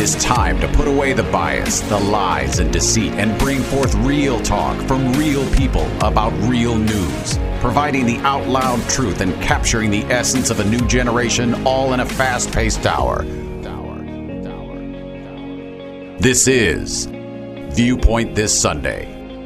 is time to put away the bias, the lies, and deceit and bring forth real talk from real people about real news, providing the out loud truth and capturing the essence of a new generation, all in a fast-paced hour. This is Viewpoint This Sunday.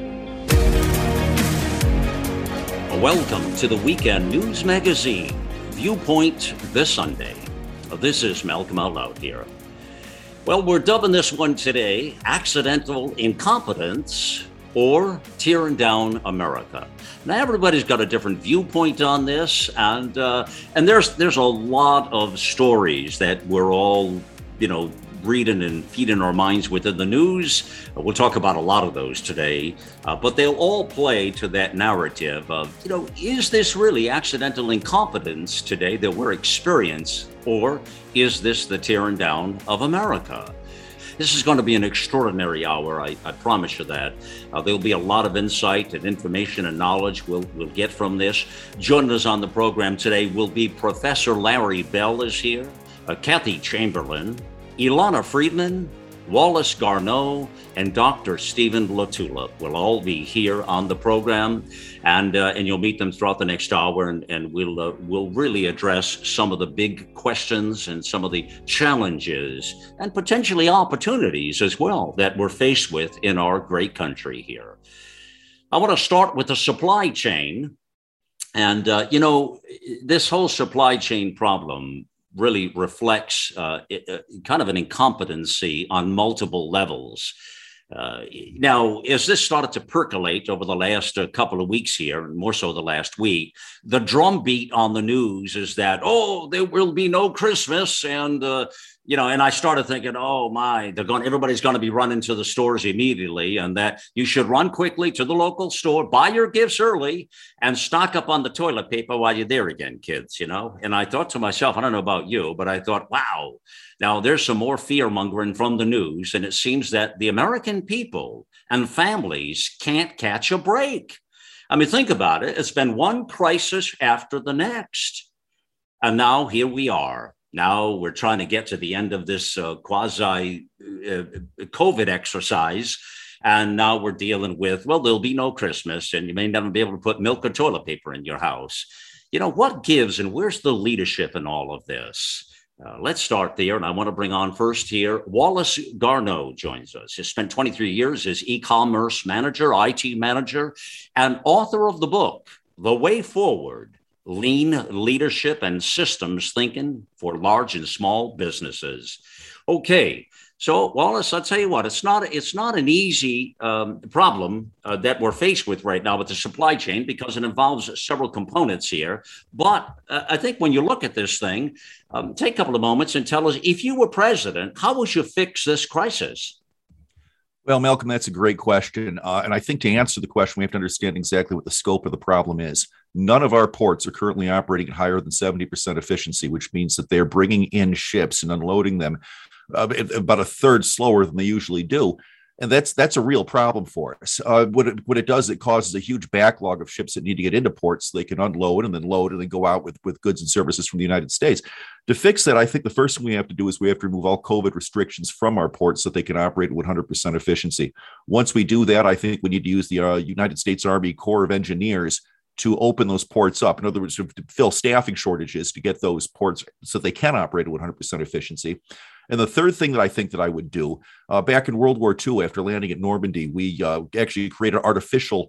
Welcome to the weekend news magazine, Viewpoint This Sunday. This is Malcolm Out Loud here. Well, we're dubbing this one today Accidental Incompetence or Tearing Down America. Now, everybody's got a different viewpoint on this, and there's a lot of stories that we're all, reading and feeding our minds within the news. We'll talk about a lot of those today, but they'll all play to that narrative of, is this really accidental incompetence today that we're experiencing, or is this the tearing down of America? This is going to be an extraordinary hour, I promise you that. There'll be a lot of insight and information and knowledge we'll get from this. Joining us on the program today will be Professor Larry Bell is here, Kathy Chamberlain, Ilana Friedman, Wallace Garneau, and Dr. Stephen Latula will all be here on the program, and you'll meet them throughout the next hour, and we'll really address some of the big questions and some of the challenges and potentially opportunities as well that we're faced with in our great country here. I want to start with the supply chain, and this whole supply chain problem really reflects kind of an incompetency on multiple levels. Now, as this started to percolate over the last couple of weeks here, and more so the last week, the drumbeat on the news is that, there will be no Christmas. And, and I started thinking, everybody's going to be running to the stores immediately, and that you should run quickly to the local store, buy your gifts early, and stock up on the toilet paper while you're there again, kids, And I thought to myself, I don't know about you, but I thought, wow, now there's some more fear mongering from the news. And it seems that the American people and families can't catch a break. I mean, think about it. It's been one crisis after the next. And now here we are. Now we're trying to get to the end of this quasi COVID exercise. And now we're dealing with, there'll be no Christmas, and you may never be able to put milk or toilet paper in your house. What gives, and where's the leadership in all of this? Let's start there. And I want to bring on first here, Wallace Garneau joins us. He spent 23 years as e-commerce manager, IT manager, and author of the book, The Way Forward: Lean Leadership and Systems Thinking for Large and Small Businesses. Okay, so Wallace, I'll tell you what, it's not an easy problem that we're faced with right now with the supply chain, because it involves several components here. But I think when you look at this thing, take a couple of moments and tell us, if you were president, how would you fix this crisis? Well, Malcolm, that's a great question. And I think to answer the question, we have to understand exactly what the scope of the problem is. None of our ports are currently operating at higher than 70% efficiency, which means that they're bringing in ships and unloading them about a third slower than they usually do. And that's a real problem for us. What it does, it causes a huge backlog of ships that need to get into ports so they can unload and then load and then go out with goods and services from the United States. To fix that, I think the first thing we have to do is we have to remove all COVID restrictions from our ports so that they can operate at 100% efficiency. Once we do that, I think we need to use the United States Army Corps of Engineers to open those ports up. In other words, to fill staffing shortages to get those ports so they can operate at 100% efficiency. And the third thing that I think that I would do, back in World War II, after landing at Normandy, we actually created artificial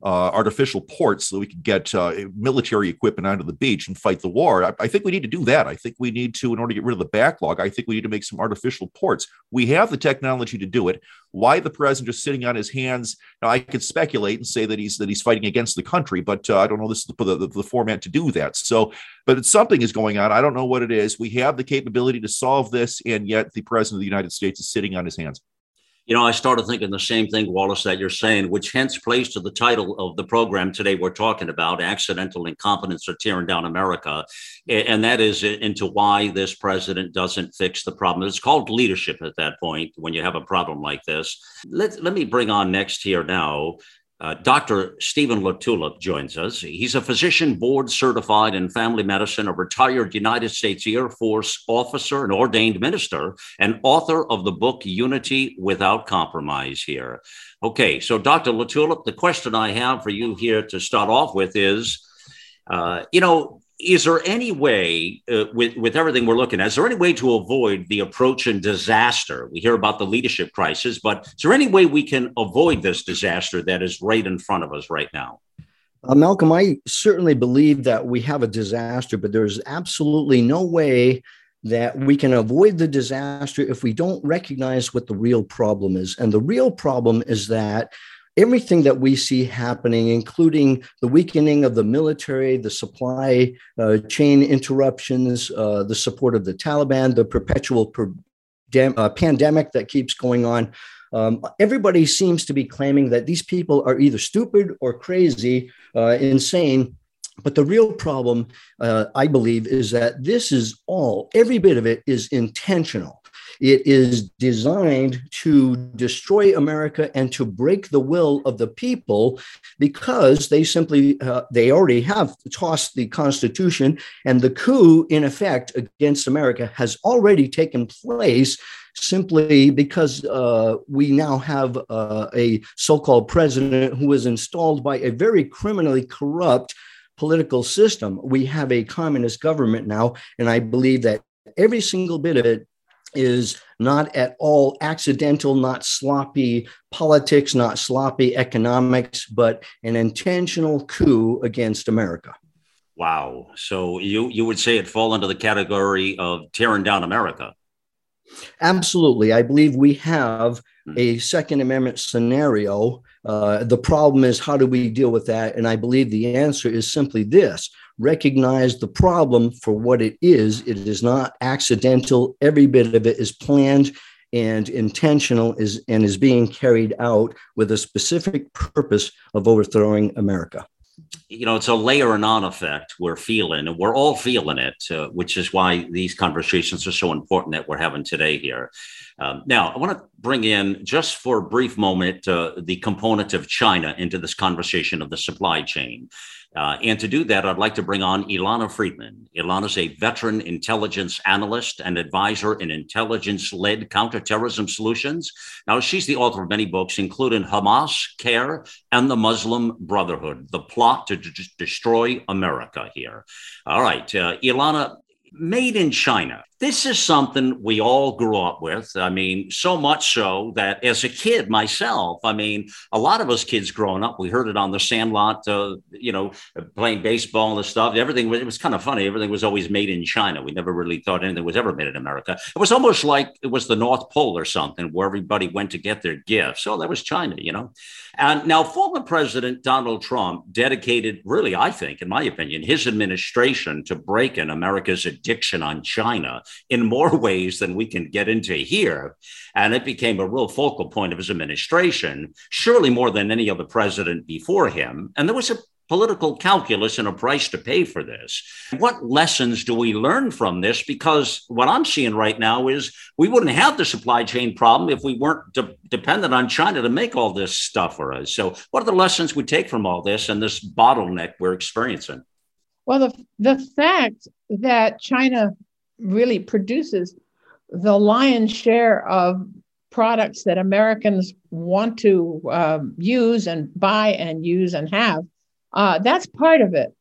ports so that we could get military equipment onto the beach and fight the war. I think we need to do that. I think we need to, in order to get rid of the backlog, I think we need to make some artificial ports. We have the technology to do it. Why the president is sitting on his hands? Now, I could speculate and say that he's fighting against the country, but I don't know this is the format to do that. So, but something is going on. I don't know what it is. We have the capability to solve this, and yet the president of the United States is sitting on his hands. I started thinking the same thing, Wallace, that you're saying, which hence plays to the title of the program today we're talking about, Accidental Incompetence or Tearing Down America. And that is into why this president doesn't fix the problem. It's called leadership at that point when you have a problem like this. Let me bring on next here now Dr. Stephen LaTulip joins us. He's a physician board certified in family medicine, a retired United States Air Force officer, an ordained minister, and author of the book Unity Without Compromise here. Okay, so Dr. LaTulip, the question I have for you here to start off with is, is there any way, with everything we're looking at, is there any way to avoid the approaching disaster? We hear about the leadership crisis, but is there any way we can avoid this disaster that is right in front of us right now? Malcolm, I certainly believe that we have a disaster, but there's absolutely no way that we can avoid the disaster if we don't recognize what the real problem is. And the real problem is that everything that we see happening, including the weakening of the military, the supply chain interruptions, the support of the Taliban, the perpetual pandemic that keeps going on, everybody seems to be claiming that these people are either stupid or crazy, insane. But the real problem, I believe, is that every bit of it is intentional. It is designed to destroy America and to break the will of the people, because they already have tossed the Constitution, and the coup, in effect, against America has already taken place, simply because we now have a so-called president who was installed by a very criminally corrupt political system. We have a communist government now, and I believe that every single bit of it is not at all accidental, not sloppy politics, not sloppy economics, but an intentional coup against America. Wow. So you would say it fall into the category of tearing down America? Absolutely. I believe we have a Second Amendment scenario. The problem is, how do we deal with that? And I believe the answer is simply this: recognize the problem for what it is. It is not accidental. Every bit of it is planned and intentional, and is being carried out with a specific purpose of overthrowing America. It's a layer and on effect we're feeling, and we're all feeling it, which is why these conversations are so important that we're having today here. Now, I want to bring in, just for a brief moment, the component of China into this conversation of the supply chain. And to do that, I'd like to bring on Ilana Friedman. Ilana is a veteran intelligence analyst and advisor in intelligence-led counterterrorism solutions. Now, she's the author of many books, including Hamas, CARE, and the Muslim Brotherhood, the plot to destroy America here. All right, Ilana, made in China. This is something we all grew up with. I mean, so much so that as a kid myself, I mean, a lot of us kids growing up, we heard it on the Sandlot, playing baseball and stuff. It was kind of funny. Everything was always made in China. We never really thought anything was ever made in America. It was almost like it was the North Pole or something, where everybody went to get their gifts. So that was China, And now former President Donald Trump dedicated, really, I think, in my opinion, his administration to breaking America's addiction on China in more ways than we can get into here. And it became a real focal point of his administration, surely more than any other president before him. And there was a political calculus and a price to pay for this. What lessons do we learn from this? Because what I'm seeing right now is we wouldn't have the supply chain problem if we weren't dependent on China to make all this stuff for us. So what are the lessons we take from all this and this bottleneck we're experiencing? Well, the fact that China really produces the lion's share of products that Americans want to use and buy and use and have, that's part of it.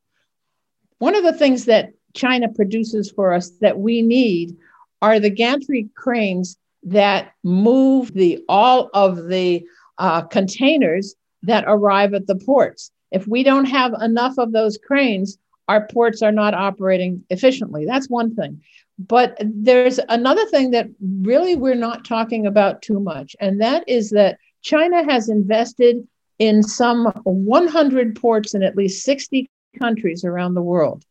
One of the things that China produces for us that we need are the gantry cranes that move all of the containers that arrive at the ports. If we don't have enough of those cranes, our ports are not operating efficiently. That's one thing. But there's another thing that really we're not talking about too much, and that is that China has invested in some 100 ports in at least 60 countries around the world.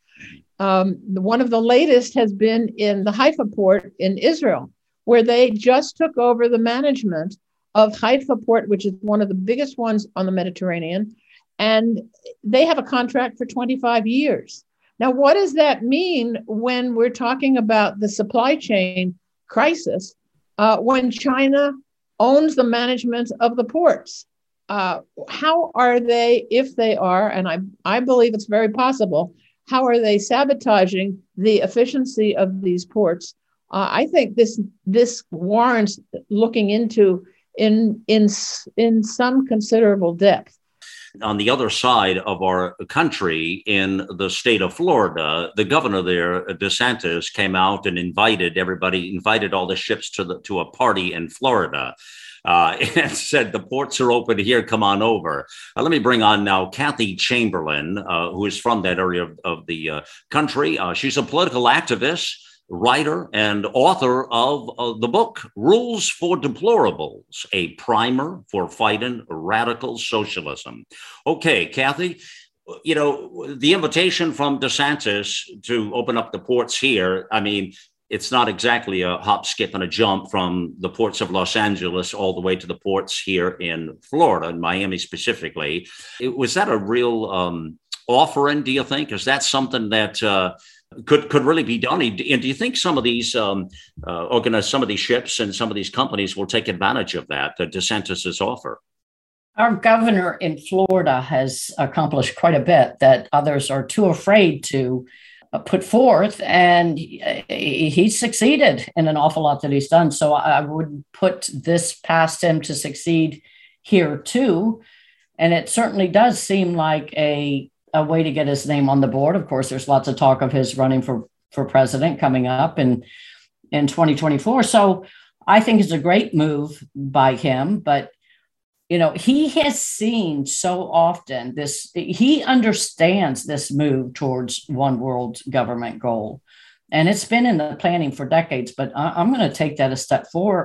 One of the latest has been in the Haifa port in Israel, where they just took over the management of Haifa port, which is one of the biggest ones on the Mediterranean. And they have a contract for 25 years. Now, what does that mean when we're talking about the supply chain crisis, when China owns the management of the ports? how are they, if they are, and I believe it's very possible, how are they sabotaging the efficiency of these ports? I think this warrants looking into in some considerable depth. On the other side of our country, in the state of Florida, the governor there, DeSantis, came out and invited all the ships to a party in Florida. And said, the ports are open here, come on over. Let me bring on now Kathy Chamberlain, who is from that area of the country. She's a political activist, writer, and author of the book, Rules for Deplorables, a primer for fighting radical socialism. Okay, Kathy, you know, the invitation from DeSantis to open up the ports here, I mean, it's not exactly a hop, skip, and a jump from the ports of Los Angeles all the way to the ports here in Florida, in Miami specifically. Was that a real offering, do you think? Is that something that could really be done? And do you think some of these some of these ships and some of these companies will take advantage of that, DeSantis's offer? Our governor in Florida has accomplished quite a bit that others are too afraid to put forth, and he succeeded in an awful lot that he's done. So I would put this past him to succeed here too. And it certainly does seem like a way to get his name on the board. Of course, there's lots of talk of his running for president coming up in 2024. So I think it's a great move by him, but you know, he has seen so often he understands this move towards one world government goal. And it's been in the planning for decades, but I'm going to take that a step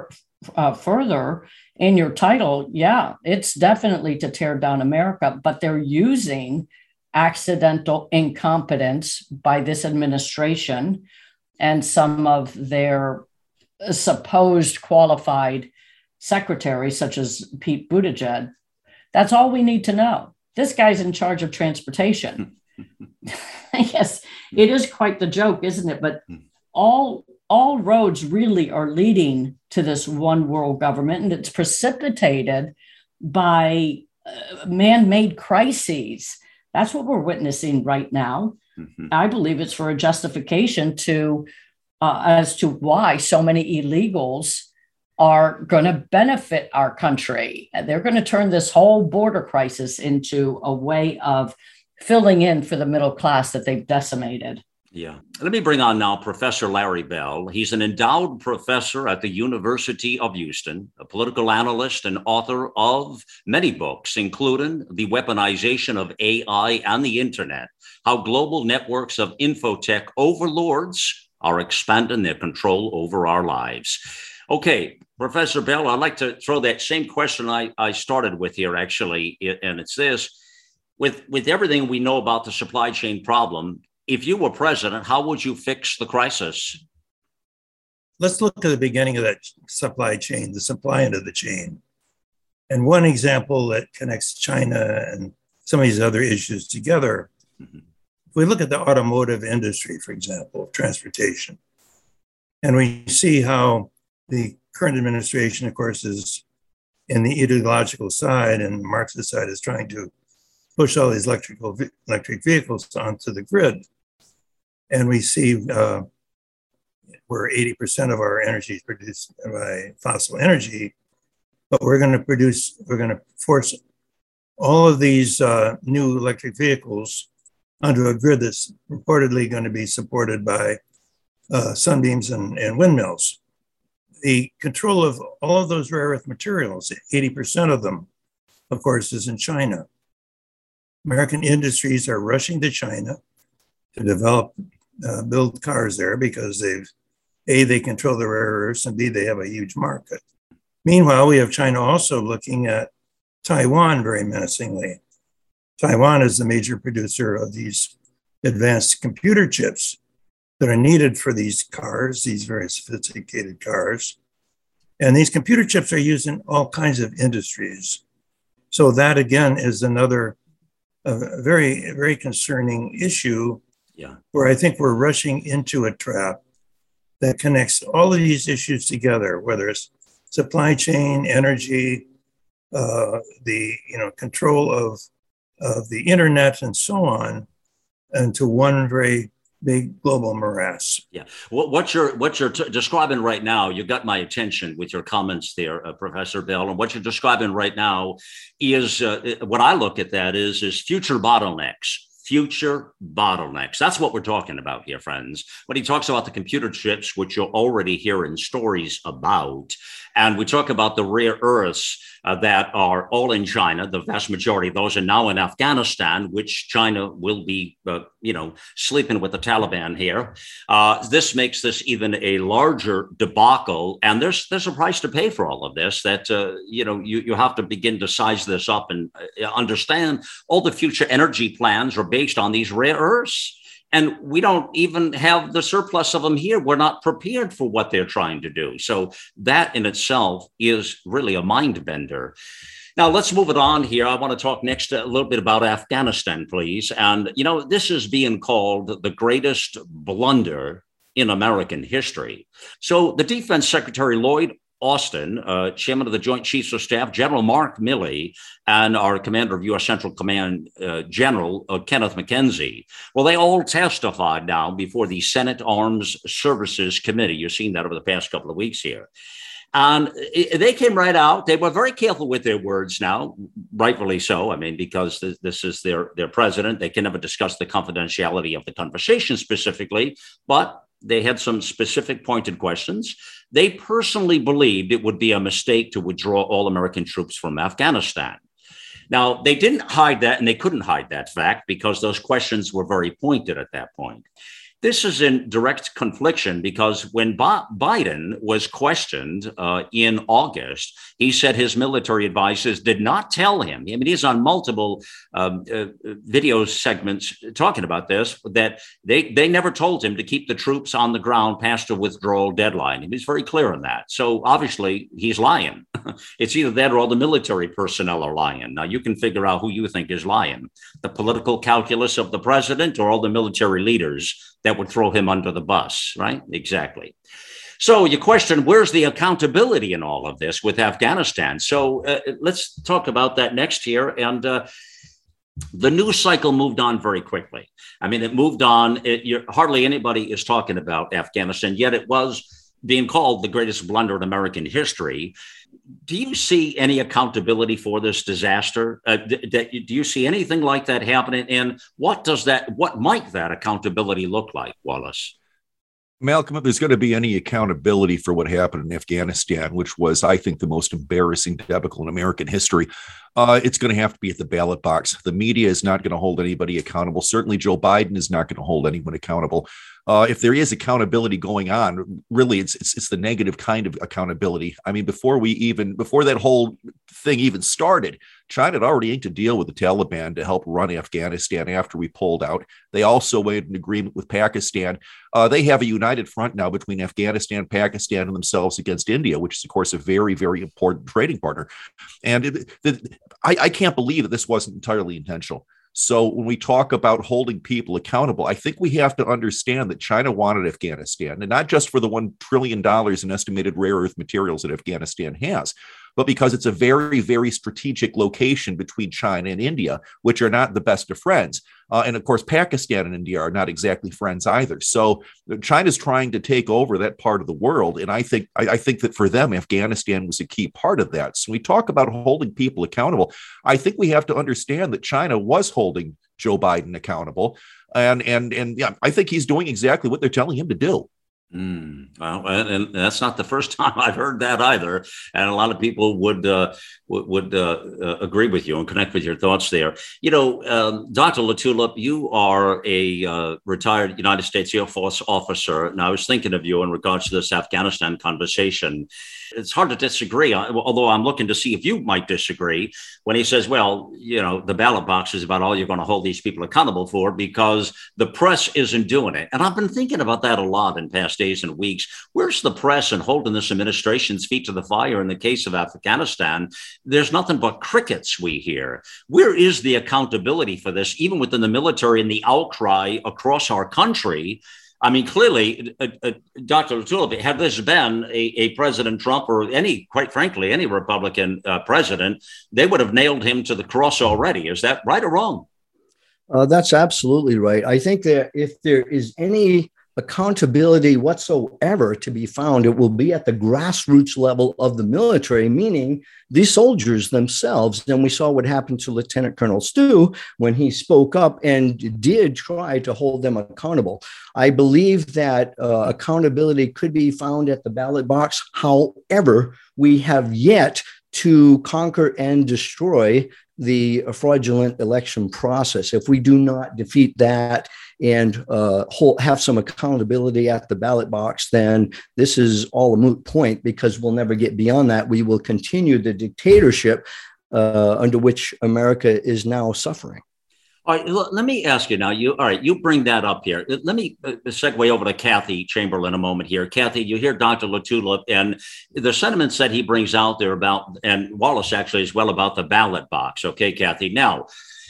further in your title. Yeah, it's definitely to tear down America, but they're using accidental incompetence by this administration and some of their supposed qualified secretaries, such as Pete Buttigieg. That's all we need to know. This guy's in charge of transportation. Yes, it is quite the joke, isn't it? But all roads really are leading to this one world government, and it's precipitated by man-made crises. That's what we're witnessing right now. Mm-hmm. I believe it's for a justification to as to why so many illegals are going to benefit our country. They're going to turn this whole border crisis into a way of filling in for the middle class that they've decimated. Yeah. Let me bring on now Professor Larry Bell. He's an endowed professor at the University of Houston, a political analyst and author of many books, including The Weaponization of AI and the Internet, How Global Networks of Infotech Overlords Are Expanding Their Control Over Our Lives. Okay, Professor Bell, I'd like to throw that same question I started with here, actually, and it's this. With everything we know about the supply chain problem, if you were president, how would you fix the crisis? Let's look at the beginning of that supply chain, the supply end of the chain. And one example that connects China and some of these other issues together, if we look at the automotive industry, for example, transportation, and we see how the current administration, of course, is in the ideological side, and the Marxist side is trying to push all these electric vehicles onto the grid. And we see where 80% of our energy is produced by fossil energy, but we're going to force all of these new electric vehicles onto a grid that's reportedly going to be supported by sunbeams and windmills. The control of all of those rare earth materials, 80% of them, of course, is in China. American industries are rushing to China to develop, build cars there because they control the rare earths, and B, they have a huge market. Meanwhile, we have China also looking at Taiwan very menacingly. Taiwan is the major producer of these advanced computer chips that are needed for these cars, these very sophisticated cars. And these computer chips are used in all kinds of industries. So that, again, is another very, very concerning issue where I think we're rushing into a trap that connects all of these issues together, whether it's supply chain, energy, the control of the internet and so on into one very big global morass. Yeah. What you're describing right now, you got my attention with your comments there, Professor Bell. And what you're describing right now is what I look at that is future bottlenecks. Future bottlenecks. That's what we're talking about here, friends. When he talks about the computer chips, which you're already hearing stories about, and we talk about the rare earths that are all in China, the vast majority of those are now in Afghanistan, which China will be, sleeping with the Taliban here. This makes this even a larger debacle, and there's a price to pay for all of this. That you have to begin to size this up and understand all the future energy plans are based on these rare earths. And we don't even have the surplus of them here. We're not prepared for what they're trying to do. So that in itself is really a mind bender. Now, let's move it on here. I want to talk next a little bit about Afghanistan, please. And, this is being called the greatest blunder in American history. So the Defense Secretary Lloyd Austin, Chairman of the Joint Chiefs of Staff, General Mark Milley, and our Commander of U.S. Central Command, General Kenneth McKenzie. Well, they all testified now before the Senate Armed Services Committee. You've seen that over the past couple of weeks here. And they came right out. They were very careful with their words now, rightfully so. I mean, because this is their president. They can never discuss the confidentiality of the conversation specifically, but they had some specific pointed questions. They personally believed it would be a mistake to withdraw all American troops from Afghanistan. Now, they didn't hide that, and they couldn't hide that fact because those questions were very pointed at that point. This is in direct confliction because when Biden was questioned in August, he said his military advisors did not tell him. I mean, he's on multiple video segments talking about this, that they never told him to keep the troops on the ground past the withdrawal deadline. He was very clear on that. So obviously he's lying. It's either that or all the military personnel are lying. Now you can figure out who you think is lying, the political calculus of the president or all the military leaders that would throw him under the bus, right? Exactly. So you question, where's the accountability in all of this with Afghanistan? So let's talk about that next here. And the news cycle moved on very quickly. I mean, it moved on. Hardly anybody is talking about Afghanistan, yet it was being called the greatest blunder in American history. Do you see any accountability for this disaster? Do you see anything like that happening? And what might that accountability look like, Wallace? Malcolm, if there's going to be any accountability for what happened in Afghanistan, which was, I think, the most embarrassing debacle in American history, it's going to have to be at the ballot box. The media is not going to hold anybody accountable. Certainly, Joe Biden is not going to hold anyone accountable. If there is accountability going on, really, it's the negative kind of accountability. I mean, before that whole thing even started, China had already inked a deal with the Taliban to help run Afghanistan after we pulled out. They also made an agreement with Pakistan. They have a united front now between Afghanistan, Pakistan, and themselves against India, which is, of course, a very, very important trading partner. And I can't believe that this wasn't entirely intentional. So when we talk about holding people accountable, I think we have to understand that China wanted Afghanistan, and not just for the $1 trillion in estimated rare earth materials that Afghanistan has, but because it's a very, very strategic location between China and India, which are not the best of friends. And of course, Pakistan and India are not exactly friends either. So China's trying to take over that part of the world. And I think that for them, Afghanistan was a key part of that. So we talk about holding people accountable. I think we have to understand that China was holding Joe Biden accountable. And yeah, I think he's doing exactly what they're telling him to do. Well, and that's not the first time I've heard that either. And a lot of people would agree with you and connect with your thoughts there. Dr. LaTulip, you are a retired United States Air Force officer. And I was thinking of you in regards to this Afghanistan conversation. It's hard to disagree, although I'm looking to see if you might disagree when he says, well, the ballot box is about all you're going to hold these people accountable for because the press isn't doing it. And I've been thinking about that a lot in past days and weeks. Where's the press and holding this administration's feet to the fire in the case of Afghanistan? There's nothing but crickets we hear. Where is the accountability for this, even within the military and the outcry across our country? I mean, clearly, Dr. LaTulip, had this been a President Trump or quite frankly, any Republican president, they would have nailed him to the cross already. Is that right or wrong? That's absolutely right. I think that if there is any accountability whatsoever to be found, it will be at the grassroots level of the military, meaning the soldiers themselves. And we saw what happened to Lieutenant Colonel Stu when he spoke up and did try to hold them accountable. I believe that accountability could be found at the ballot box. However, we have yet to conquer and destroy the fraudulent election process. If we do not defeat that and have some accountability at the ballot box, then this is all a moot point, because we'll never get beyond that. We will continue the dictatorship under which America is now suffering. All right, let me ask you now. You bring that up here. Let me segue over to Kathy Chamberlain a moment here. Kathy, you hear Dr. LaTulip and the sentiments that he brings out there about, and Wallace actually as well, about the ballot box. Okay, Kathy. Now,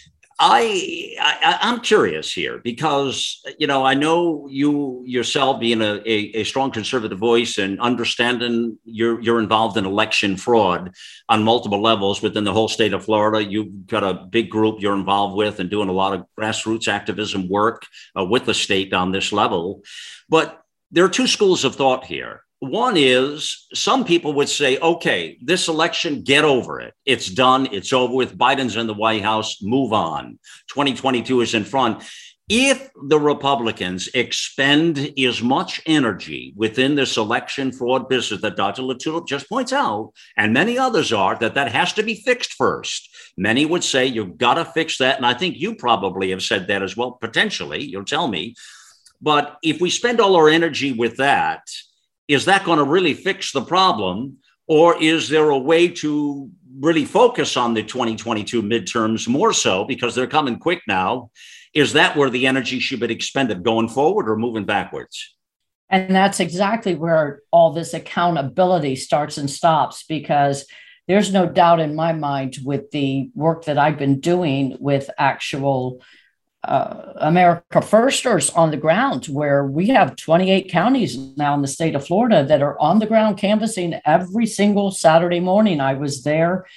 I'm curious here because, I know you yourself being a strong conservative voice and understanding you're involved in election fraud on multiple levels within the whole state of Florida. You've got a big group you're involved with and doing a lot of grassroots activism work with the state on this level. But there are two schools of thought here. One is some people would say, okay, this election, get over it. It's done. It's over with. Biden's in the White House. Move on. 2022 is in front. If the Republicans expend as much energy within this election fraud business that Dr. LaTulip just points out, and many others are, that has to be fixed first. Many would say you've got to fix that. And I think you probably have said that as well, potentially. You'll tell me. But if we spend all our energy with that, is that going to really fix the problem? Or is there a way to really focus on the 2022 midterms more so because they're coming quick now? Is that where the energy should be expended, going forward or moving backwards? And that's exactly where all this accountability starts and stops, because there's no doubt in my mind with the work that I've been doing with actual America Firsters on the ground, where we have 28 counties now in the state of Florida that are on the ground canvassing every single Saturday morning. I was there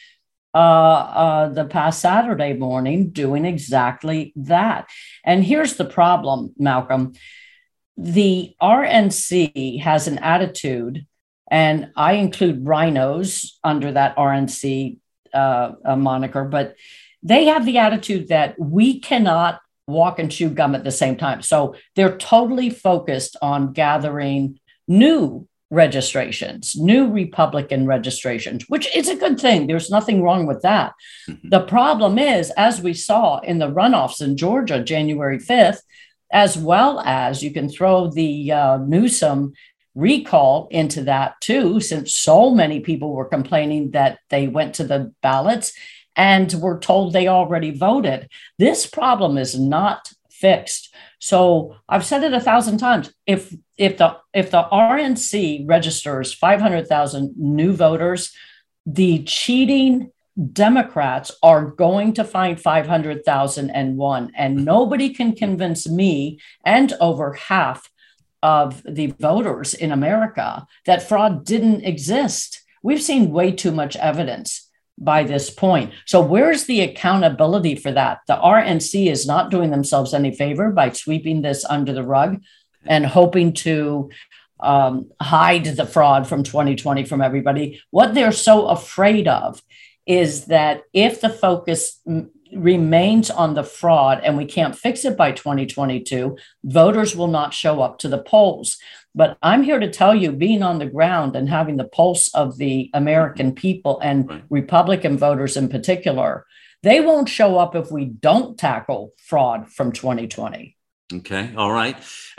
the past Saturday morning doing exactly that. And here's the problem, Malcolm. The RNC has an attitude, and I include rhinos under that RNC moniker, but they have the attitude that we cannot walk and chew gum at the same time. So they're totally focused on gathering new registrations, new Republican registrations, which is a good thing. There's nothing wrong with that. Mm-hmm. The problem is, as we saw in the runoffs in Georgia, January 5th, as well as you can throw the Newsom recall into that too, since so many people were complaining that they went to the ballots and were told they already voted. This problem is not fixed. So I've said it 1,000 times. If the RNC registers 500,000 new voters, the cheating Democrats are going to find 500,001, and nobody can convince me and over half of the voters in America that fraud didn't exist. We've seen way too much evidence by this point. So where's the accountability for that? The RNC is not doing themselves any favor by sweeping this under the rug and hoping to hide the fraud from 2020 from everybody. What they're so afraid of is that if the focus remains on the fraud and we can't fix it by 2022, voters will not show up to the polls. But I'm here to tell you, being on the ground and having the pulse of the American people and Republican voters in particular, they won't show up if we don't tackle fraud from 2020. Okay. All right.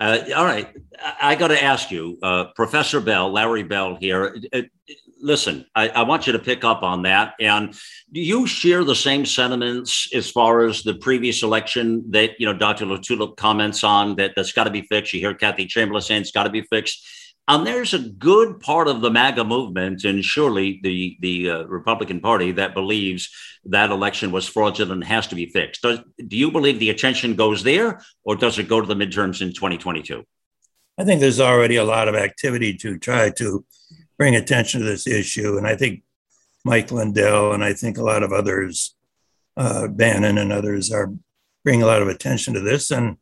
I got to ask you, Professor Bell, Larry Bell here. Listen, I want you to pick up on that. And do you share the same sentiments as far as the previous election that, Dr. LaTulip comments on that's got to be fixed? You hear Kathy Chamberlain saying it's got to be fixed. And there's a good part of the MAGA movement, and surely the Republican Party, that believes that election was fraudulent and has to be fixed. Do you believe the attention goes there, or does it go to the midterms in 2022? I think there's already a lot of activity to try to bring attention to this issue. And I think Mike Lindell and I think a lot of others, Bannon and others, are bringing a lot of attention to this. And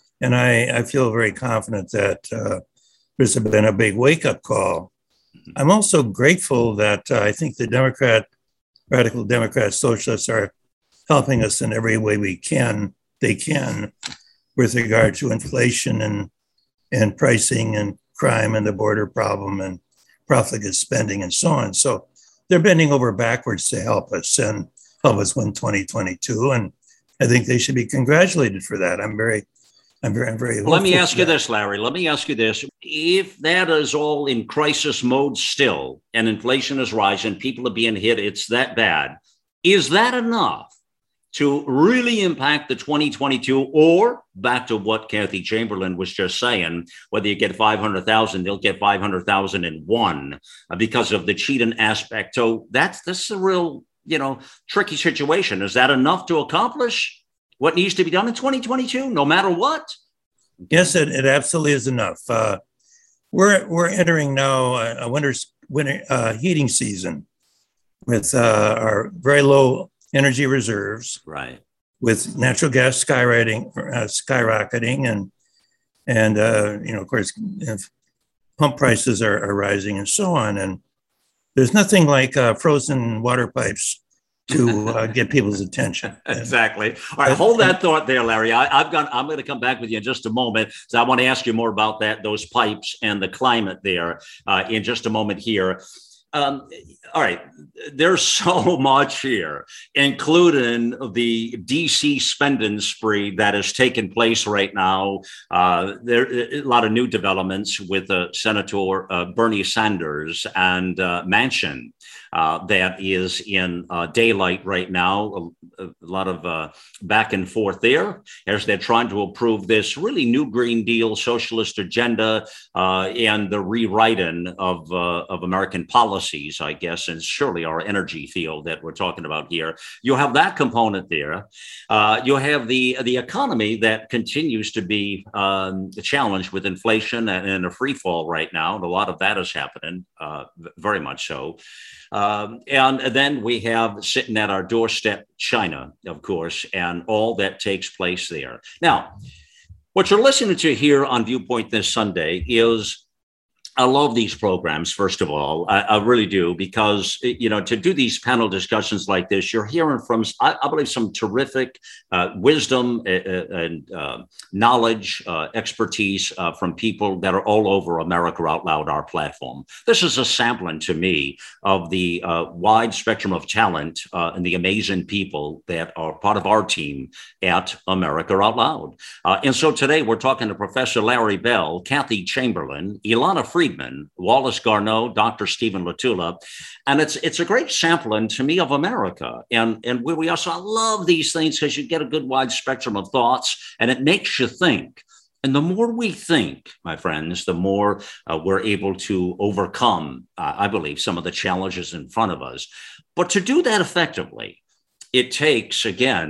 I feel very confident that there's been a big wake-up call. I'm also grateful that I think the radical Democrat socialists are helping us in every way they can with regard to inflation and pricing and crime and the border problem and profligate spending and so on. So they're bending over backwards to help us and help us win 2022. And I think they should be congratulated for that. I'm very Let me ask you this, Larry. Let me ask you this. If that is all in crisis mode still and inflation is rising, people are being hit, it's that bad. Is that enough to really impact the 2022, or back to what Kathy Chamberlain was just saying, whether you get 500,000, they'll get 500,001 because of the cheating aspect. So that's a real, tricky situation. Is that enough to accomplish what needs to be done in 2022, no matter what? Yes, it absolutely is enough. We're entering now a winter heating season with our very low energy reserves, right? With natural gas skyrocketing, and of course, pump prices are rising and so on. And there's nothing like frozen water pipes to get people's attention. Exactly. All right, hold that thought there, Larry. I'm going to come back with you in just a moment. So I want to ask you more about those pipes and the climate there in just a moment here. All right, there's so much here, including the DC spending spree that is taking place right now. There are a lot of new developments with Senator Bernie Sanders and Manchin that is in daylight right now. A lot of back and forth there as they're trying to approve this really new Green Deal socialist agenda and the rewriting of American policies, I guess, and surely our energy field that we're talking about here. You have that component there. You have the economy that continues to be the challenge with inflation and a free fall right now. And a lot of that is happening, very much so. And then we have sitting at our doorstep, China, of course, and all that takes place there. Now, what you're listening to here on Viewpoint this Sunday is, I love these programs, first of all. I really do, because, to do these panel discussions like this, you're hearing from, I believe, some terrific wisdom and knowledge, expertise from people that are all over America Out Loud, our platform. This is a sampling to me of the wide spectrum of talent and the amazing people that are part of our team at America Out Loud. And so today we're talking to Professor Larry Bell, Kathy Chamberlain, Ilana Friedman, Wallace Garneau, Dr. Stephen Latula. And it's a great sampling to me of America. And where we also, I love these things because you get a good wide spectrum of thoughts and it makes you think. And the more we think, my friends, the more we're able to overcome, I believe, some of the challenges in front of us. But to do that effectively, it takes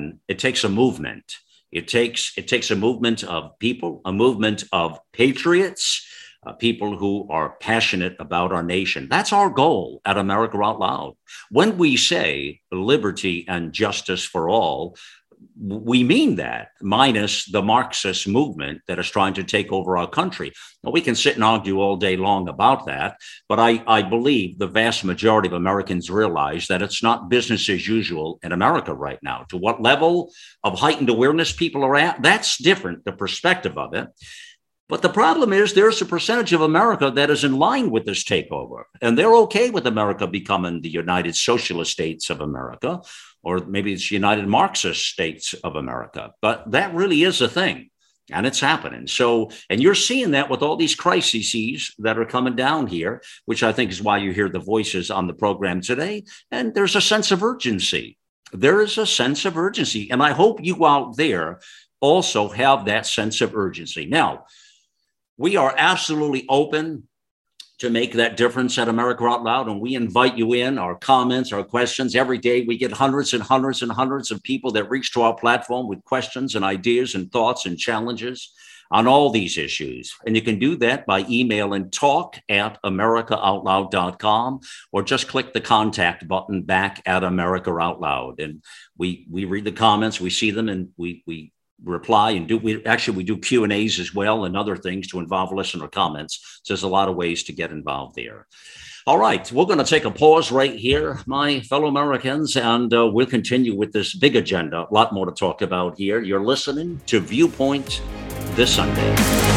a movement. It takes a movement of people, a movement of patriots, people who are passionate about our nation. That's our goal at America Out Loud. When we say liberty and justice for all, we mean that, minus the Marxist movement that is trying to take over our country. Now, we can sit and argue all day long about that, but I believe the vast majority of Americans realize that it's not business as usual in America right now. To what level of heightened awareness people are at, that's different, the perspective of it. But the problem is there's a percentage of America that is in line with this takeover, and they're okay with America becoming the United Socialist States of America, or maybe it's United Marxist States of America. But that really is a thing, and it's happening. So, and you're seeing that with all these crises that are coming down here, which I think is why you hear the voices on the program today. And there's a sense of urgency. There is a sense of urgency, and I hope you out there also have that sense of urgency. Now, we are absolutely open to make that difference at America Out Loud, and we invite you in, our comments, our questions. Every day we get hundreds and hundreds and hundreds of people that reach to our platform with questions and ideas and thoughts and challenges. on all these issues. And you can do that by emailing talk@americaoutloud.com, or just click the contact button back at America Out Loud. And we read the comments, we see them, and we reply and we do Q&As as well and other things to involve listener comments. So there's a lot of ways to get involved there. All right, we're going to take a pause right here, my fellow Americans, and we'll continue with this big agenda. A lot more to talk about here. You're listening to Viewpoint this Sunday.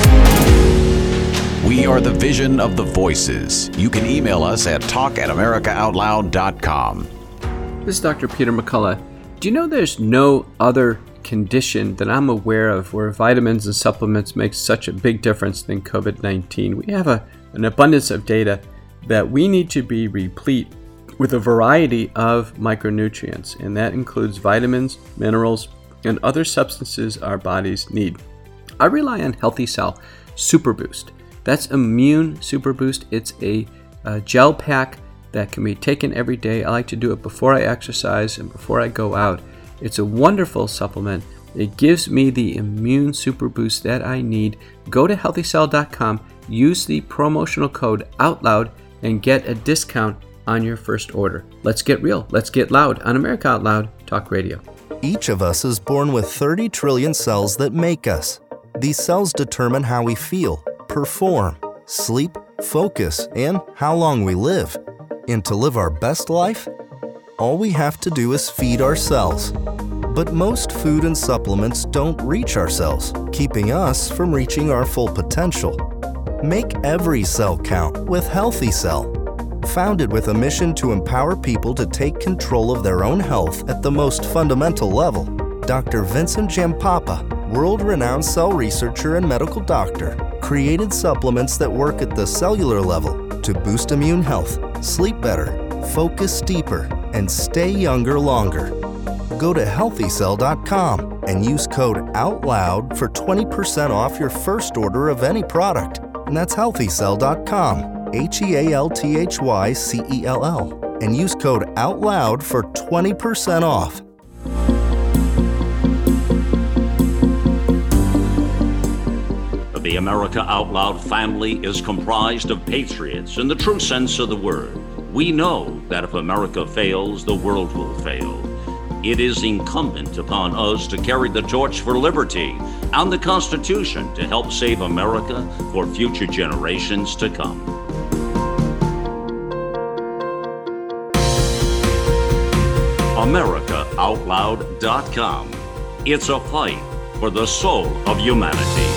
We are the vision of the voices. You can email us at talk@americaoutloud.com. This is Dr. Peter McCullough. Do you know there's no other condition that I'm aware of where vitamins and supplements make such a big difference than COVID-19? We have an abundance of data that we need to be replete with a variety of micronutrients, and that includes vitamins, minerals, and other substances our bodies need. I rely on Healthy Cell Super Boost. That's Immune Super Boost. It's a gel pack that can be taken every day. I like to do it before I exercise and before I go out. It's a wonderful supplement. It gives me the immune super boost that I need. Go to healthycell.com, use the promotional code OUTLOUD, and get a discount on your first order. Let's get real. Let's get loud on America Out Loud Talk Radio. Each of us is born with 30 trillion cells that make us. These cells determine how we feel, perform, sleep, focus, and how long we live. And to live our best life, all we have to do is feed our cells. But most food and supplements don't reach our cells, keeping us from reaching our full potential. Make every cell count with Healthy Cell. Founded with a mission to empower people to take control of their own health at the most fundamental level, Dr. Vincent Giampapa, world-renowned cell researcher and medical doctor, created supplements that work at the cellular level to boost immune health, sleep better, focus deeper, and stay younger longer. Go to healthycell.com and use code OUTLOUD for 20% off your first order of any product. And that's healthycell.com, HEALTHYCELL, and use code OUTLOUD for 20% off. The America Out Loud family is comprised of patriots in the true sense of the word. We know that if America fails, the world will fail. It is incumbent upon us to carry the torch for liberty and the Constitution to help save America for future generations to come. AmericaOutloud.com. It's a fight for the soul of humanity.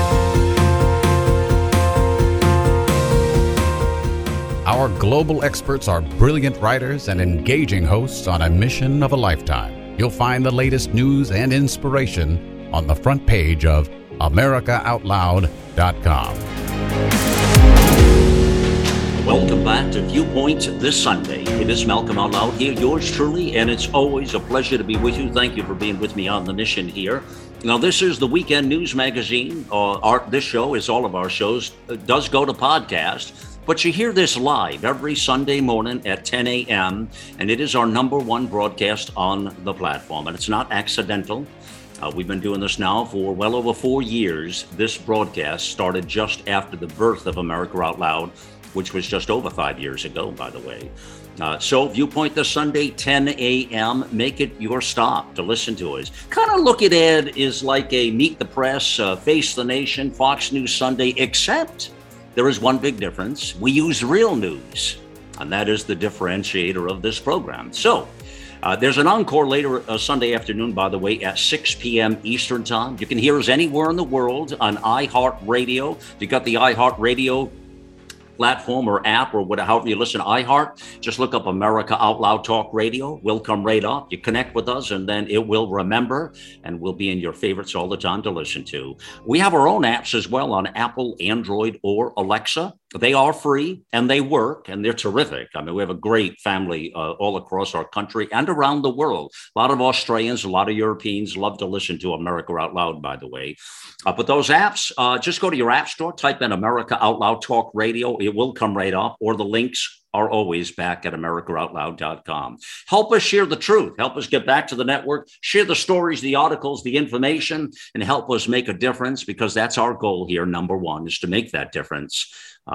Our global experts are brilliant writers and engaging hosts on a mission of a lifetime. You'll find the latest news and inspiration on the front page of AmericaOutloud.com. Welcome back to Viewpoint this Sunday. It is Malcolm Out Loud here, yours truly, and it's always a pleasure to be with you. Thank you for being with me on the mission here. Now, this is the Weekend News Magazine. This show, as all of our shows, does go to podcast. But you hear this live every Sunday morning at 10 a.m., and it is our number one broadcast on the platform. And it's not accidental. We've been doing this now for well over 4 years. This broadcast started just after the birth of America Out Loud, which was just over 5 years ago, by the way. So Viewpoint this Sunday, 10 a.m., make it your stop to listen to us. Kind of look at it as like a Meet the Press, Face the Nation, Fox News Sunday, except there is one big difference. We use real news, and that is the differentiator of this program. So there's an encore later Sunday afternoon, by the way, at 6 p.m. Eastern Time. You can hear us anywhere in the world on iHeartRadio. If you got the iHeartRadio platform or app or whatever, however you listen to iHeart, just look up America Out Loud Talk Radio. We'll come right up. You connect with us, and then it will remember, and we'll be in your favorites all the time to listen to. We have our own apps as well on Apple, Android, or Alexa. They are free, and they work, and they're terrific. I mean, we have a great family all across our country and around the world. A lot of Australians, a lot of Europeans love to listen to America Out Loud, by the way. But those apps, just go to your app store, type in America Out Loud Talk Radio. It will come right up, or the links are always back at AmericaOutloud.com. Help us share the truth. Help us get back to the network. Share the stories, the articles, the information, and help us make a difference, because that's our goal here. Number one is to make that difference.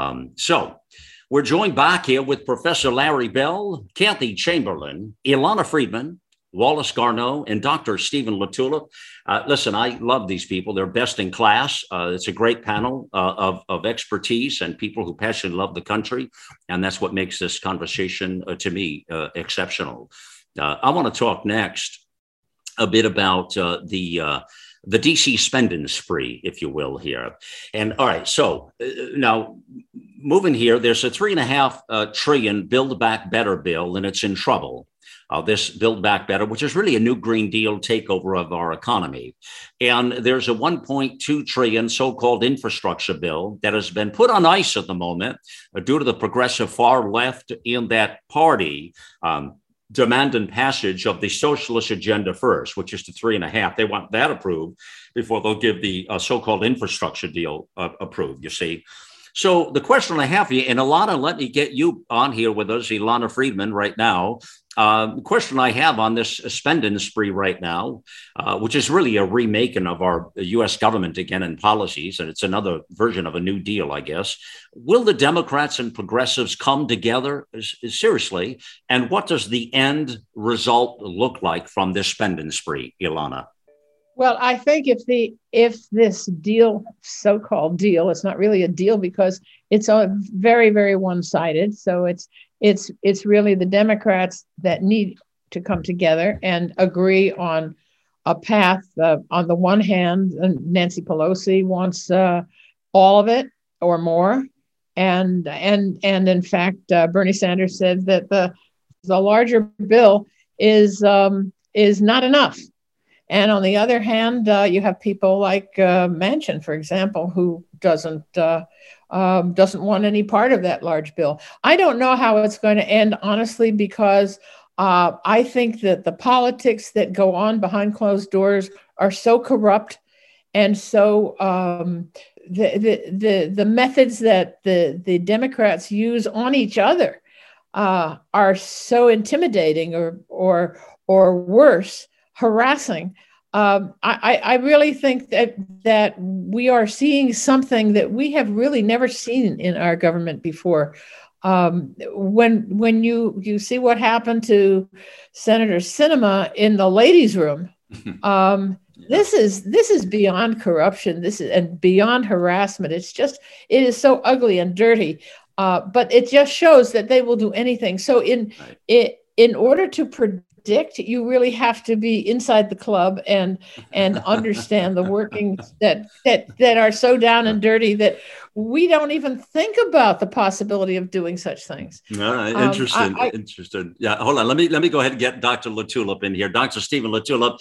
So we're joined back here with Professor Larry Bell, Kathy Chamberlain, Ilana Freedman, Wallace Garneau, and Dr. Stephen LaTulippe. Listen, I love these people. They're best in class. It's a great panel of expertise and people who passionately love the country. And that's what makes this conversation, to me, exceptional. I want to talk next a bit about the DC spending spree, if you will, here. And all right, so now moving here, there's a $3.5 trillion Build Back Better bill, and it's in trouble. This Build Back Better, which is really a new Green Deal takeover of our economy. And there's a $1.2 trillion so-called infrastructure bill that has been put on ice at the moment due to the progressive far left in that party demanding passage of the socialist agenda first, which is the $3.5. They want that approved before they'll give the so-called infrastructure deal approved, you see. So the question I have for you, and Ilana, let me get you on here with us, Ilana Freedman, right now. The question I have on this spending spree right now, which is really a remaking of our U.S. government again and policies, and it's another version of a New Deal, I guess. Will the Democrats and progressives come together seriously? And what does the end result look like from this spending spree, Ilana? Well, I think if this deal, so-called deal, it's not really a deal because it's a very, very one-sided. So it's really the Democrats that need to come together and agree on a path. On the one hand, Nancy Pelosi wants all of it or more, and in fact, Bernie Sanders said that the larger bill is not enough. And on the other hand, you have people like Manchin, for example, who doesn't want any part of that large bill. I don't know how it's going to end, honestly, because I think that the politics that go on behind closed doors are so corrupt, and so the methods that the Democrats use on each other are so intimidating or worse, harassing. I really think that we are seeing something that we have really never seen in our government before. When you see what happened to Senator Sinema in the ladies' room, this is beyond corruption. This is and beyond harassment. It is so ugly and dirty. But it just shows that they will do anything. So in order to predict, you really have to be inside the club and understand the workings that are so down and dirty that we don't even think about the possibility of doing such things. All right, interesting. Yeah, hold on. Let me go ahead and get Dr. LaTulippe in here. Dr. Stephen LaTulippe.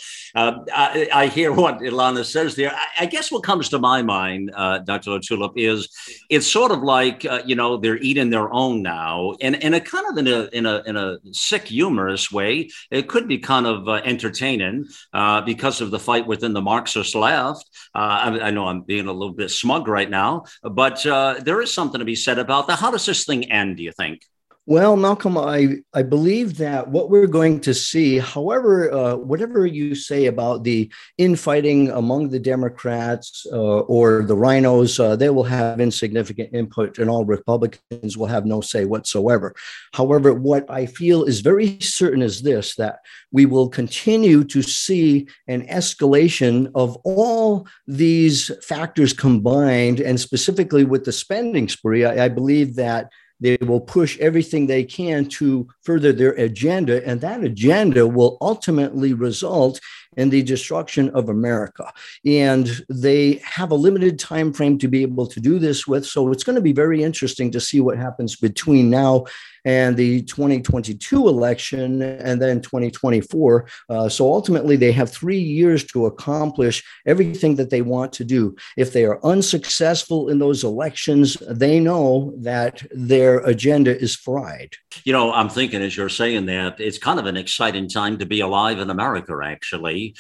I hear what Ilana says there. I guess what comes to my mind, Dr. LaTulippe, is it's sort of like they're eating their own now, and a kind of in a sick, humorous way. It could be kind of entertaining because of the fight within the Marxist left. I know I'm being a little bit smug right now, but there is something to be said about that. How does this thing end, do you think? Well, Malcolm, I believe that what we're going to see, however, whatever you say about the infighting among the Democrats or the rhinos, they will have insignificant input and all Republicans will have no say whatsoever. However, what I feel is very certain is this, that we will continue to see an escalation of all these factors combined, and specifically with the spending spree. I believe that they will push everything they can to further their agenda, and that agenda will ultimately result in the destruction of America. And they have a limited time frame to be able to do this with. So it's going to be very interesting to see what happens between now and the 2022 election and then 2024. So ultimately, they have 3 years to accomplish everything that they want to do. If they are unsuccessful in those elections, they know that their agenda is fried. I'm thinking as you're saying that, it's kind of an exciting time to be alive in America, actually.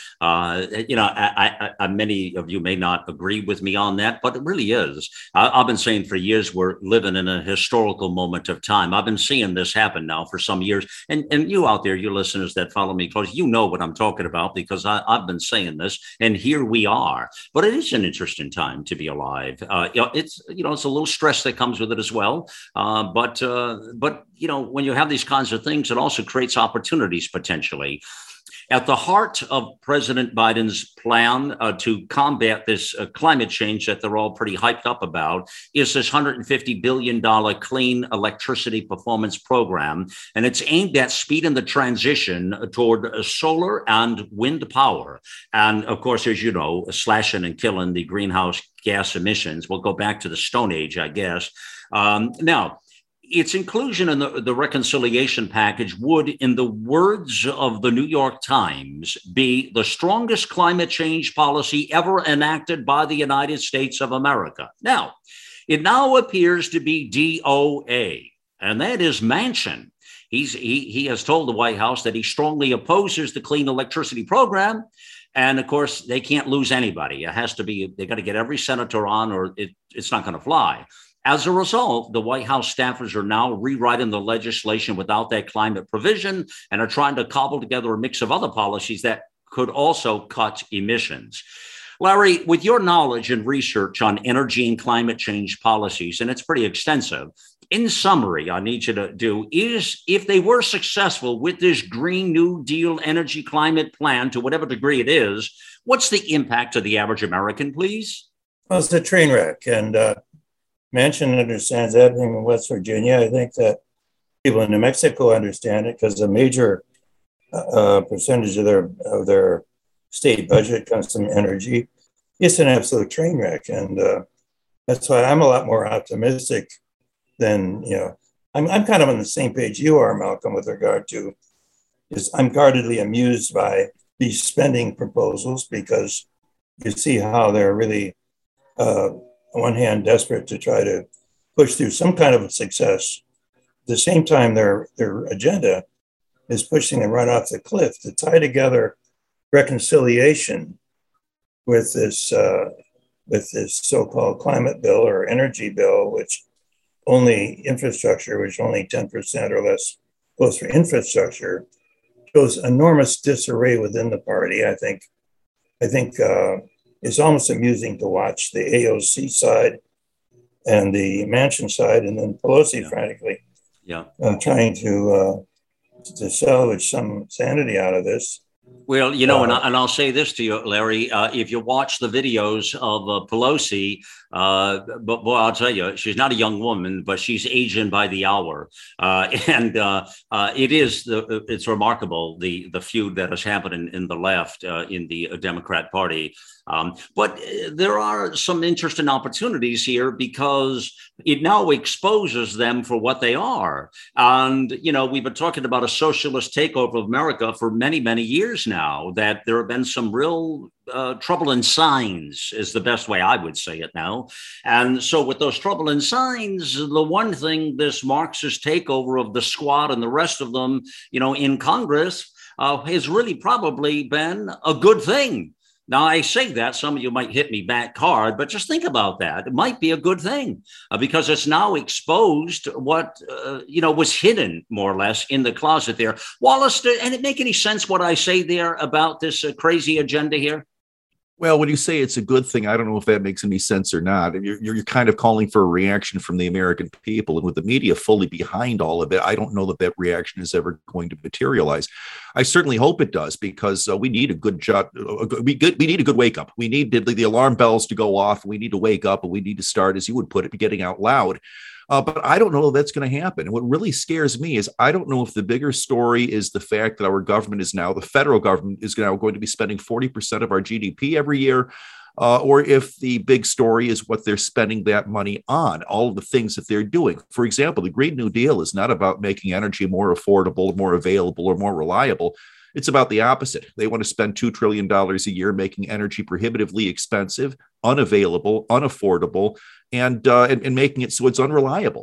Many of you may not agree with me on that, but it really is. I've been saying for years we're living in a historical moment of time. I've been seeing seeing this happen now for some years. And you out there, you listeners that follow me close, you know what I'm talking about because I've been saying this, and here we are. But it is an interesting time to be alive. It's it's a little stress that comes with it as well. But when you have these kinds of things, it also creates opportunities potentially. At the heart of President Biden's plan to combat this climate change that they're all pretty hyped up about is this $150 billion clean electricity performance program. And it's aimed at speeding the transition toward solar and wind power. And of course, as you know, slashing and killing the greenhouse gas emissions. We'll go back to the Stone Age, I guess. Now, its inclusion in the reconciliation package would, in the words of the New York Times, be the strongest climate change policy ever enacted by the United States of America. Now, it now appears to be DOA, and that is Manchin. He has told the White House that he strongly opposes the clean electricity program. And of course, they can't lose anybody. It has to be, they got to get every senator on or it's not going to fly. As a result, the White House staffers are now rewriting the legislation without that climate provision and are trying to cobble together a mix of other policies that could also cut emissions. Larry, with your knowledge and research on energy and climate change policies, and it's pretty extensive, in summary, I need you to do is if they were successful with this Green New Deal energy climate plan, to whatever degree it is, what's the impact to the average American, please? Well, it's a train wreck. And Manchin understands that in West Virginia. I think that people in New Mexico understand it because a major percentage of their state budget comes from energy. It's an absolute train wreck. And that's why I'm a lot more optimistic than, I'm kind of on the same page you are, Malcolm, with regard to is I'm guardedly amused by these spending proposals because you see how they're really, on one hand, desperate to try to push through some kind of success. At the same time, their agenda is pushing them right off the cliff to tie together reconciliation with this so-called climate bill or energy bill, which only 10% or less goes for infrastructure, shows enormous disarray within the party. I think it's almost amusing to watch the AOC side and the Manchin side, and then Pelosi, frankly, trying to salvage some sanity out of this. Well, and I'll say this to you, Larry, if you watch the videos of Pelosi, but boy, I'll tell you, she's not a young woman, but she's aging by the hour. It's remarkable, the feud that has happened in the left, in the Democrat Party. But there are some interesting opportunities here because it now exposes them for what they are. And, we've been talking about a socialist takeover of America for many, many years now, that there have been some real troubling signs is the best way I would say it now. And so with those troubling signs, the one thing this Marxist takeover of the squad and the rest of them, in Congress has really probably been a good thing. Now, I say that, some of you might hit me back hard, but just think about that. It might be a good thing because it's now exposed what, was hidden more or less in the closet there. Wallace, and it make any sense what I say there about this crazy agenda here? Well, when you say it's a good thing, I don't know if that makes any sense or not. You're kind of calling for a reaction from the American people. And with the media fully behind all of it, I don't know that reaction is ever going to materialize. I certainly hope it does, because we need a good we need a good wake up. We need the alarm bells to go off. We need to wake up, and we need to start, as you would put it, getting out loud. But I don't know if that's going to happen. And what really scares me is I don't know if the bigger story is the fact that our government is now, the federal government is now going to be spending 40% of our GDP every year, or if the big story is what they're spending that money on, all of the things that they're doing. For example, the Green New Deal is not about making energy more affordable, more available, or more reliable. It's about the opposite. They want to spend $2 trillion a year making energy prohibitively expensive, unavailable, unaffordable, and making it so it's unreliable.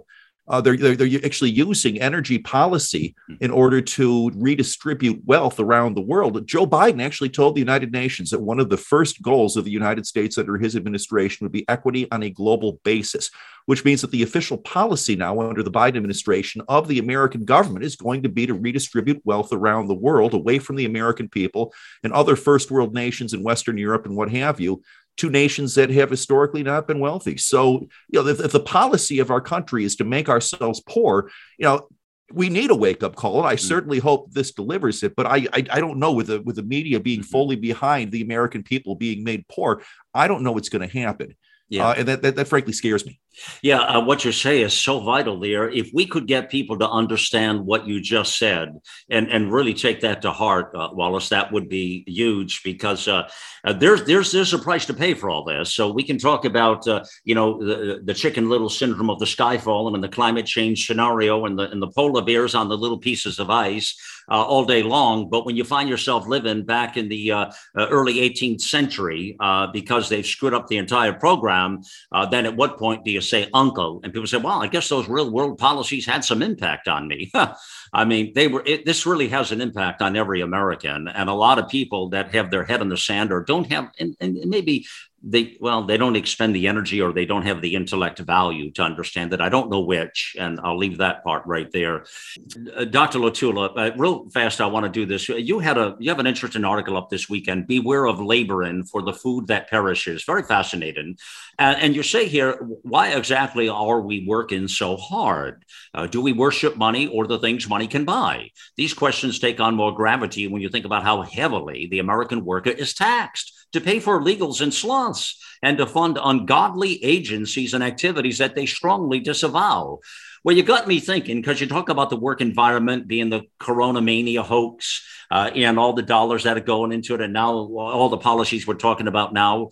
They're actually using energy policy in order to redistribute wealth around the world. Joe Biden actually told the United Nations that one of the first goals of the United States under his administration would be equity on a global basis, which means that the official policy now under the Biden administration of the American government is going to be to redistribute wealth around the world away from the American people and other first world nations in Western Europe and what have you, to nations that have historically not been wealthy. So, if the policy of our country is to make ourselves poor, we need a wake-up call. And I certainly hope this delivers it. But I don't know, with the media being fully behind the American people being made poor, I don't know what's going to happen. Yeah. And that frankly scares me. Yeah, what you say is so vital there. If we could get people to understand what you just said and really take that to heart, Wallace, that would be huge, because there's a price to pay for all this. So we can talk about, the Chicken Little syndrome of the sky falling and the climate change scenario and the polar bears on the little pieces of ice all day long. But when you find yourself living back in the early 18th century, because they've screwed up the entire program, then at what point do you say uncle? And people say, well, I guess those real world policies had some impact on me. I mean, this really has an impact on every American, and a lot of people that have their head in the sand or don't have, and maybe they don't expend the energy, or they don't have the intellect value to understand that. I don't know which, and I'll leave that part right there. Dr. Lotula, real fast, I want to do this. You have an interesting article up this weekend, Beware of Laboring for the Food That Perishes. Very fascinating. And you say here, why exactly are we working so hard? Do we worship money or the things money can buy? These questions take on more gravity when you think about how heavily the American worker is taxed to pay for illegals and sloths and to fund ungodly agencies and activities that they strongly disavow. Well, you got me thinking, because you talk about the work environment being the Corona mania hoax and all the dollars that are going into it, and now all the policies we're talking about now.